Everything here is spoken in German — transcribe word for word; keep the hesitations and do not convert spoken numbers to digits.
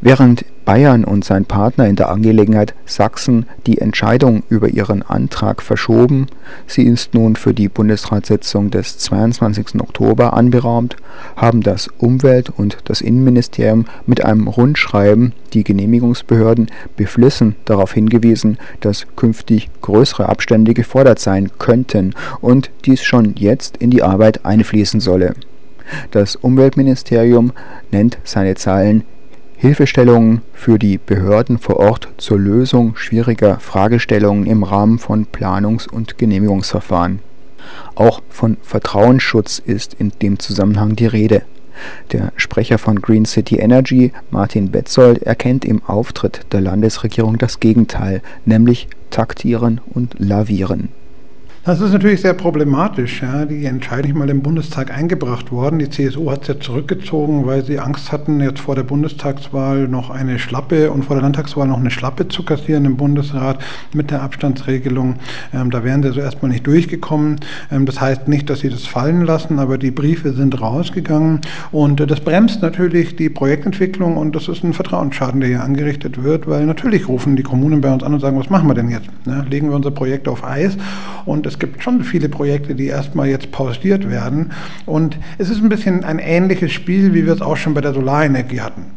Während Bayern und sein Partner in der Angelegenheit Sachsen die Entscheidung über ihren Antrag verschoben, sie ist nun für die Bundesratssitzung des zweiundzwanzigsten Oktober anberaumt, haben das Umwelt- und das Innenministerium mit einem Rundschreiben die Genehmigungsbehörden beflissen darauf hingewiesen, dass künftig größere Abstände gefordert sein könnten und dies schon jetzt in die Arbeit einfließen solle. Das Umweltministerium nennt seine Zahlen Hilfestellungen für die Behörden vor Ort zur Lösung schwieriger Fragestellungen im Rahmen von Planungs- und Genehmigungsverfahren. Auch von Vertrauensschutz ist in dem Zusammenhang die Rede. Der Sprecher von Green City Energy, Martin Betzold, erkennt im Auftritt der Landesregierung das Gegenteil, nämlich Taktieren und Lavieren. Das ist natürlich sehr problematisch. Ja. Die Entscheidung ist mal im Bundestag eingebracht worden. Die C S U hat es ja zurückgezogen, weil sie Angst hatten, jetzt vor der Bundestagswahl noch eine Schlappe und vor der Landtagswahl noch eine Schlappe zu kassieren im Bundesrat mit der Abstandsregelung. Ähm, da wären sie also erstmal nicht durchgekommen. Ähm, das heißt nicht, dass sie das fallen lassen, aber die Briefe sind rausgegangen und äh, das bremst natürlich die Projektentwicklung und das ist ein Vertrauensschaden, der hier angerichtet wird, weil natürlich rufen die Kommunen bei uns an und sagen, was machen wir denn jetzt? Ne? Legen wir unser Projekt auf Eis? Und es gibt schon viele Projekte, die erstmal jetzt pausiert werden. Und es ist ein bisschen ein ähnliches Spiel, wie wir es auch schon bei der Solarenergie hatten.